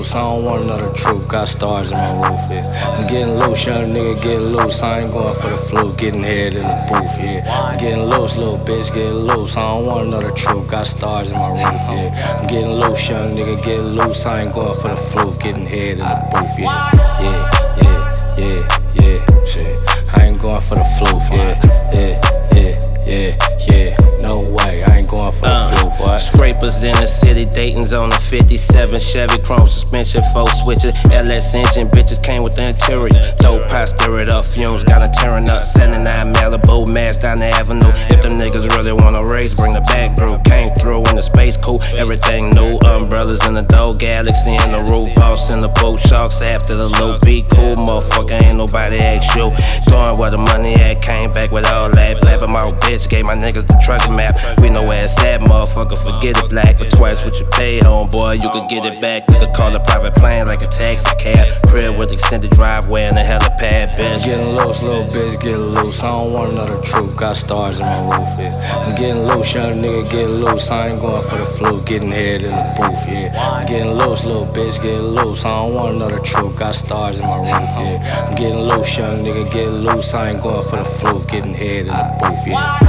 loose, I don't wanna know the truth. Got stars in my roof, yeah. I'm getting loose, young nigga, get loose. I ain't going for the fluke, getting head in the booth, yeah. I'm getting loose, little bitch, get loose. I don't wanna know the truth. Got stars in my roof, yeah. I'm getting loose, young nigga, get loose. I ain't going for the fluke, getting head in the booth, yeah. Yeah, shit. I ain't going for the fluke, yeah. No way, I ain't going for the fluke, what? Scrapers in the city, Dayton's on the 57 Chevy, chrome suspension, 4 switches, LS engine, bitches came with the interior. Told pot, stir it up, fumes, got her tearing up. 79 Malibu, match down the avenue. If them niggas really wanna race, bring the back through. Came through in the space coupe, everything new. Umbrellas in the door, Galaxy in the roof, boss in the boat, sharks after the loop. Be cool, motherfucker, ain't nobody ask you. Going where the money at, came back with all that. Blabbing my bitch, gave my niggas the trucker map. We know where it's at, motherfucker, forget it, black. For twice what you pay, homeboy, you could get it back. You could call a private plane like a taxi cab. Crib with extended driveway and a helipad, bitch. Getting loose, little bitch, get loose. I don't wanna know the truth. Got stars in my roof, yeah. I'm getting loose, young nigga, get loose. I ain't going for the fluke, getting head in the booth, yeah. I'm getting loose, little bitch, get loose. I don't wanna know the truth. Got stars in my roof, yeah. I'm getting loose, young nigga, get loose. I ain't going for the fluke, getting head in the booth, yeah.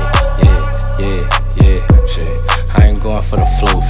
Yeah, shit. I ain't going for the fluke,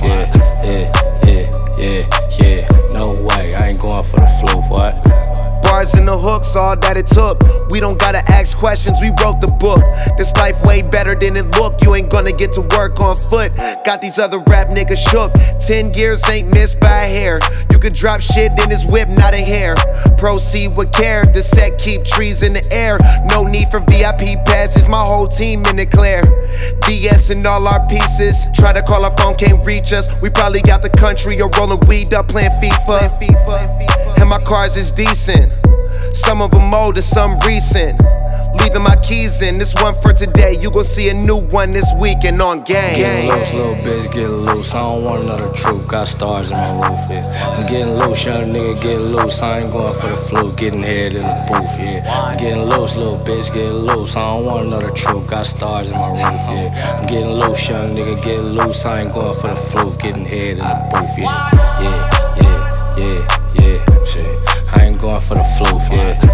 yeah. No way, I ain't going for the fluke, what? Bars and the hooks, all that it took. We don't gotta ask questions, we wrote the book. This life way better than it look. You ain't gonna get to work on foot. Got these other rap niggas shook. 10 years ain't missed by a hair. You could drop shit in his whip, not a hair. Proceed with care, the set keep trees in the air. No need for VIP passes, my whole team in the clear. VS and all our pieces. Try to call our phone, can't reach us. We probably got the country or rolling weed up playing FIFA. And my cars is decent. Some of them older, some recent. Leaving my keys in, this one for today. You gon' see a new one this weekend on Game. Get loose, little bitch, get loose. I don't wanna know the truth. Got stars in my roof, yeah. I'm getting loose, young nigga, get loose. I ain't going for the fluke, getting head in the booth, yeah. I'm getting loose, little bitch, get loose. I don't wanna know the truth. Got stars in my roof, yeah. I'm getting loose, young nigga, get loose. I ain't going for the fluke, getting head in the booth, yeah. Yeah, shit. I ain't going for the fluke, yeah.